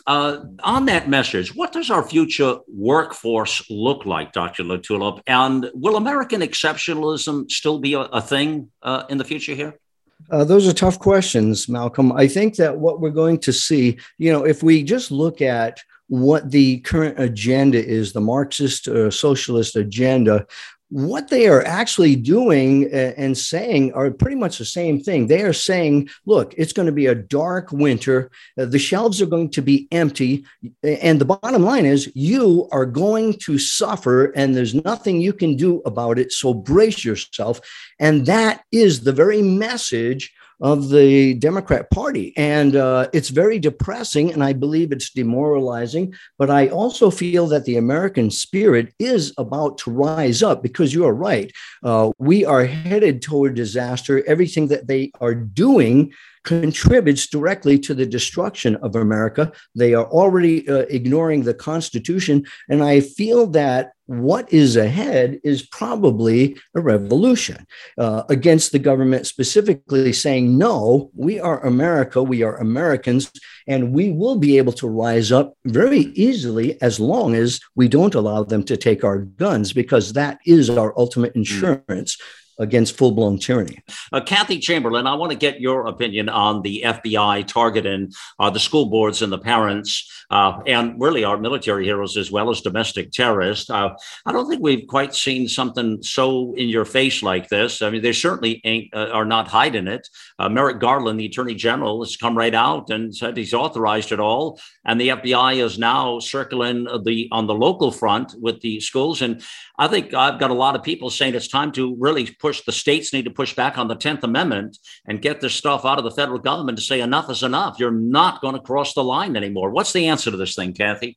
On that message, what does our future workforce look like, Dr. Lotula? And will American exceptionalism still be a thing in the future here? Those are tough questions, Malcolm. I think that what we're going to see, if we just look at what the current agenda is, the Marxist socialist agenda, what they are actually doing and saying are pretty much the same thing. They are saying, look, it's going to be a dark winter. The shelves are going to be empty. And the bottom line is you are going to suffer, and there's nothing you can do about it. So brace yourself. And that is the very message of the Democrat Party. And it's very depressing, and I believe it's demoralizing. But I also feel that the American spirit is about to rise up, because you are right. We are headed toward disaster. Everything that they are doing contributes directly to the destruction of America. They are already ignoring the Constitution. And I feel that what is ahead is probably a revolution against the government, specifically saying, no, we are America, we are Americans, and we will be able to rise up very easily as long as we don't allow them to take our guns, because that is our ultimate insurance against full-blown tyranny. Kathy Chamberlain, I want to get your opinion on the FBI targeting the school boards and the parents and really our military heroes as well as domestic terrorists. I don't think we've quite seen something so in your face like this. I mean, they certainly are not hiding it. Merrick Garland, the Attorney General, has come right out and said he's authorized it all. And the FBI is now circling on the local front with the schools. And I think I've got a lot of people saying it's time to really the states need to push back on the 10th Amendment and get this stuff out of the federal government to say enough is enough. You're not going to cross the line anymore. What's the answer to this thing, Kathy?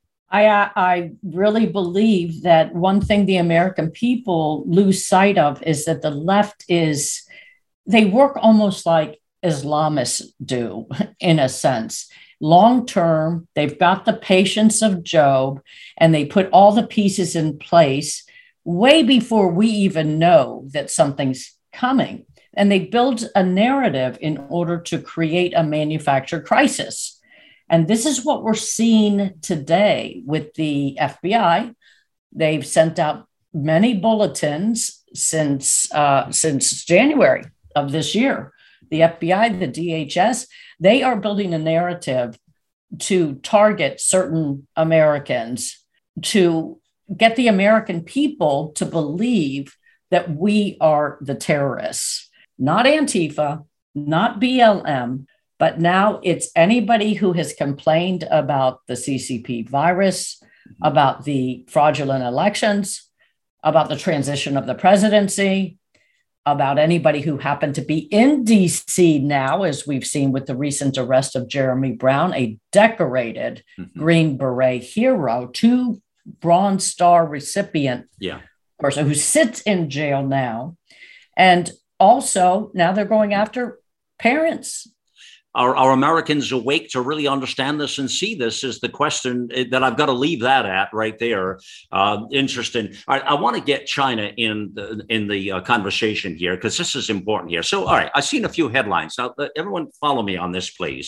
I really believe that one thing the American people lose sight of is that the left they work almost like Islamists do, in a sense. Long term, they've got the patience of Job, and they put all the pieces in place way before we even know that something's coming. And they build a narrative in order to create a manufactured crisis. And this is what we're seeing today with the FBI. They've sent out many bulletins since January of this year. The FBI, the DHS, they are building a narrative to target certain Americans to get the American people to believe that we are the terrorists, not Antifa, not BLM, but now it's anybody who has complained about the CCP virus, about the fraudulent elections, about the transition of the presidency, about anybody who happened to be in DC now, as we've seen with the recent arrest of Jeremy Brown, a decorated Green Beret hero, 2 Bronze Star recipient person who sits in jail now. And also now they're going after parents. Are Americans awake to really understand this and see this is the question that I've got to leave that at right there. Interesting. All right, I want to get China in the conversation here because this is important here. So, all right, I've seen a few headlines. Now, everyone follow me on this, please.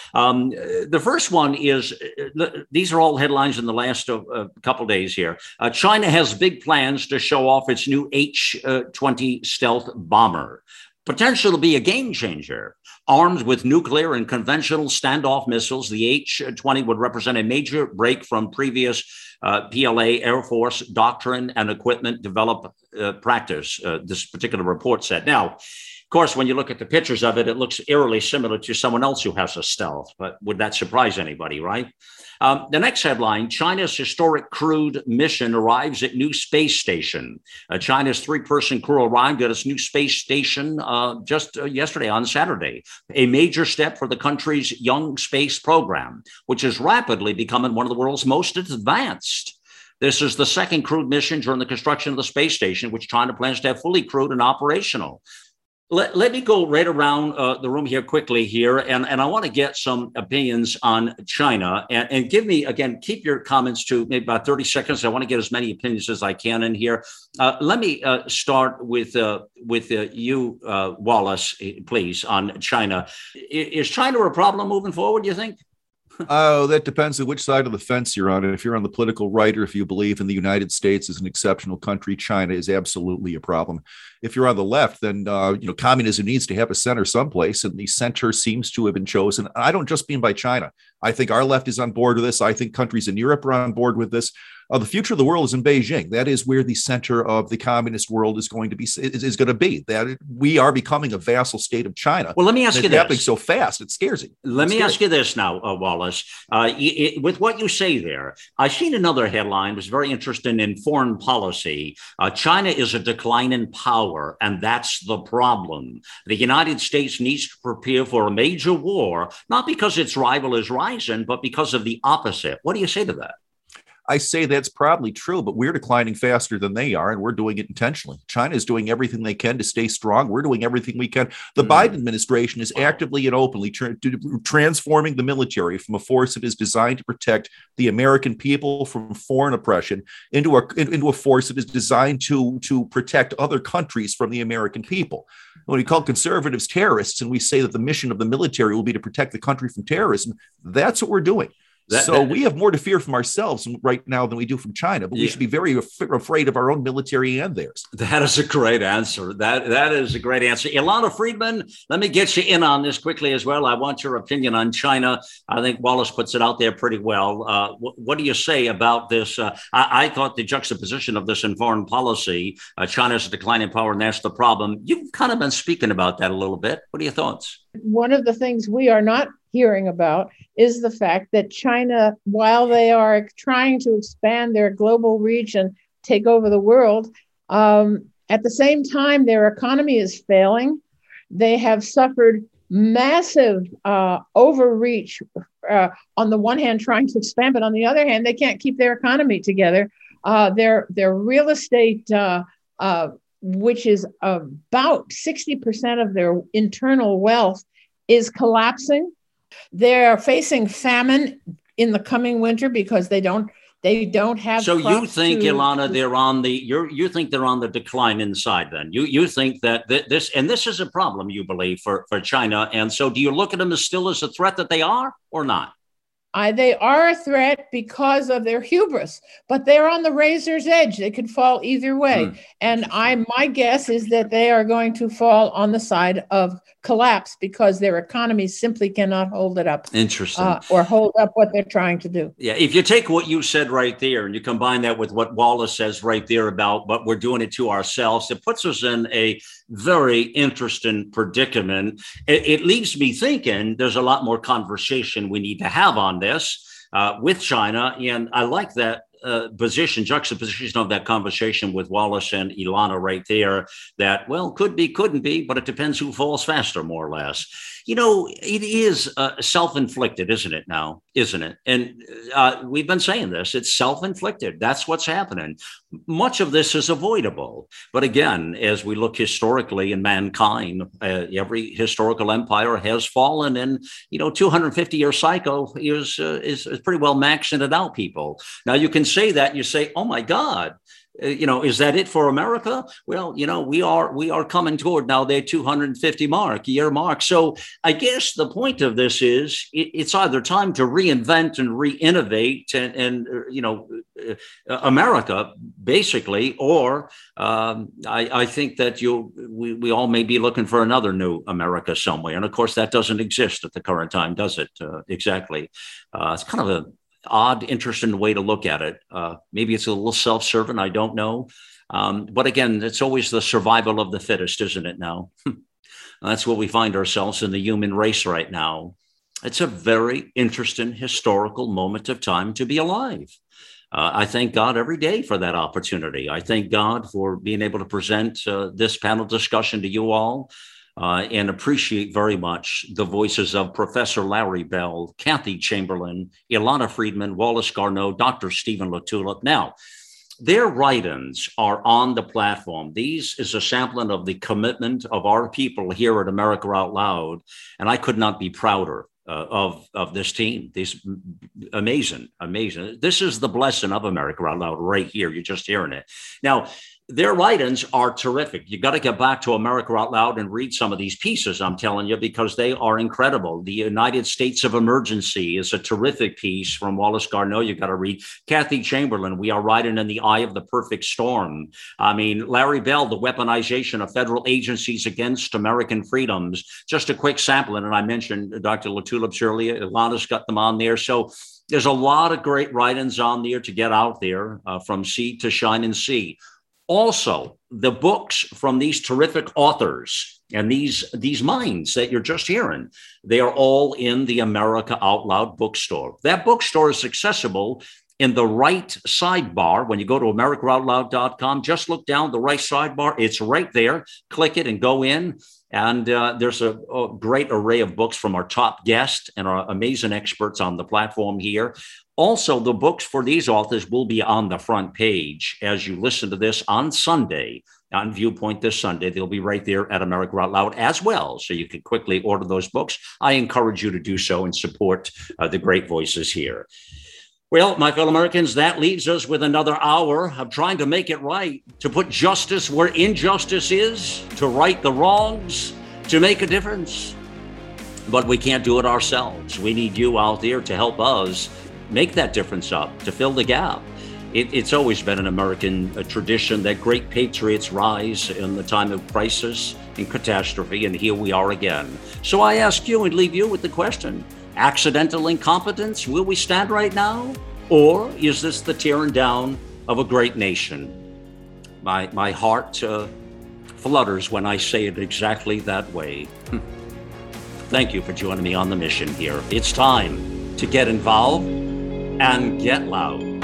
The first one is, these are all headlines in the last couple of days here. China has big plans to show off its new H-20 stealth bomber. Potential to be a game changer. Armed with nuclear and conventional standoff missiles, the H-20 would represent a major break from previous PLA Air Force doctrine and equipment developed practice, this particular report said. Now, of course, when you look at the pictures of it, it looks eerily similar to someone else who has a stealth, but would that surprise anybody, right? The next headline, China's historic crewed mission arrives at new space station. China's 3-person crew arrived at its new space station just yesterday on Saturday, a major step for the country's young space program, which is rapidly becoming one of the world's most advanced. This is the second crewed mission during the construction of the space station, which China plans to have fully crewed and operational. Let me go right around the room here quickly here, and I want to get some opinions on China. And give me, again, keep your comments to maybe about 30 seconds. I want to get as many opinions as I can in here. Let me start with you, Wallace, please, on China. Is China a problem moving forward, you think? Oh, that depends on which side of the fence you're on. And if you're on the political right, or if you believe in the United States as an exceptional country, China is absolutely a problem. If you're on the left, then communism needs to have a center someplace, and the center seems to have been chosen. I don't just mean by China. I think our left is on board with this. I think countries in Europe are on board with this. The future of the world is in Beijing. That is where the center of the communist world is going to be. That we are becoming a vassal state of China. Well, let me ask you this. It's happening so fast, it scares you. Let me ask you this now, Wallace. With what you say there, I've seen another headline. It was very interesting in foreign policy. China is a decline in power, and that's the problem. The United States needs to prepare for a major war, not because its rival is rising, but because of the opposite. What do you say to that? I say that's probably true, but we're declining faster than they are, and we're doing it intentionally. China is doing everything they can to stay strong. We're doing everything we can. The Biden administration is actively and openly transforming the military from a force that is designed to protect the American people from foreign oppression into a force that is designed to protect other countries from the American people. When we call conservatives terrorists and we say that the mission of the military will be to protect the country from terrorism, that's what we're doing. We have more to fear from ourselves right now than we do from China, but we should be very afraid of our own military and theirs. That is a great answer. That is a great answer. Ilana Friedman, let me get you in on this quickly as well. I want your opinion on China. I think Wallace puts it out there pretty well. What do you say about this? I thought the juxtaposition of this in foreign policy, China's declining power, and that's the problem. You've kind of been speaking about that a little bit. What are your thoughts? One of the things we are not hearing about is the fact that China, while they are trying to expand their global reach and take over the world, at the same time, their economy is failing. They have suffered massive overreach on the one hand, trying to expand, but on the other hand, they can't keep their economy together. Their real estate, which is about 60% of their internal wealth, is collapsing. They're facing famine in the coming winter because they don't have. So you think, Ilana, you think they're on the decline inside? Then you think that this is a problem, you believe, for China, and so do you look at them as still as a threat that they are or not? They are a threat because of their hubris, but they're on the razor's edge. They could fall either way. And my guess is that they are going to fall on the side of collapse because their economy simply cannot hold it up. Interesting. Or hold up what they're trying to do. Yeah, if you take what you said right there and you combine that with what Wallace says right there about what we're doing it to ourselves, it puts us in a very interesting predicament. It leaves me thinking there's a lot more conversation we need to have on this with China. And I like that juxtaposition of that conversation with Wallace and Ilana right there, that, well, could be, couldn't be, but it depends who falls faster, more or less. It is self-inflicted, isn't it now? Isn't it? And we've been saying this, it's self-inflicted. That's what's happening. Much of this is avoidable. But again, as we look historically in mankind, every historical empire has fallen, and, 250-year cycle is pretty well maxing it out, people. Now, you can say that and you say, oh, my God. Is that it for America? Well, we are coming toward now their 250 year mark. So I guess the point of this is it's either time to reinvent and re-innovate and America, basically, or I think that we all may be looking for another new America somewhere. And of course, that doesn't exist at the current time, does it? Exactly. It's kind of a odd, interesting way to look at it. Maybe it's a little self-serving, I don't know. But again, it's always the survival of the fittest, isn't it now? That's where we find ourselves in the human race right now. It's a very interesting historical moment of time to be alive. I thank God every day for that opportunity. I thank God for being able to present this panel discussion to you all. And appreciate very much the voices of Professor Larry Bell, Kathy Chamberlain, Ilana Friedman, Wallace Garneau, Dr. Stephen LaTulip. Now, their write-ins are on the platform. These is a sampling of the commitment of our people here at America Out Loud, and I could not be prouder of this team. These amazing. This is the blessing of America Out Loud right here. You're just hearing it. Now, their write-ins are terrific. You got to get back to America Out Loud and read some of these pieces, I'm telling you, because they are incredible. The United States of Emergency is a terrific piece from Wallace Garneau. You got to read. Kathy Chamberlain, We Are Riding in the Eye of the Perfect Storm. I mean, Larry Bell, The Weaponization of Federal Agencies Against American Freedoms. Just a quick sampling, and I mentioned Dr. LaTulip's earlier. Ilana's got them on there. So there's a lot of great write-ins on there to get out there, from sea to shining sea. Also, the books from these terrific authors and these minds that you're just hearing, they are all in the America Out Loud bookstore. That bookstore is accessible in the right sidebar. When you go to AmericaOutloud.com, just look down the right sidebar. It's right there. Click it and go in. And there's a great array of books from our top guests and our amazing experts on the platform here. Also, the books for these authors will be on the front page as you listen to this on Sunday, on Viewpoint this Sunday. They'll be right there at America Out Loud as well, so you can quickly order those books. I encourage you to do so and support the great voices here. Well, my fellow Americans, that leaves us with another hour of trying to make it right, to put justice where injustice is, to right the wrongs, to make a difference. But we can't do it ourselves. We need you out there to help us make that difference up, to fill the gap. It's always been an American tradition that great patriots rise in the time of crisis and catastrophe, and here we are again. So I ask you and leave you with the question, accidental incompetence, will we stand right now? Or is this the tearing down of a great nation? My heart flutters when I say it exactly that way. Thank you for joining me on the mission here. It's time to get involved and get loud.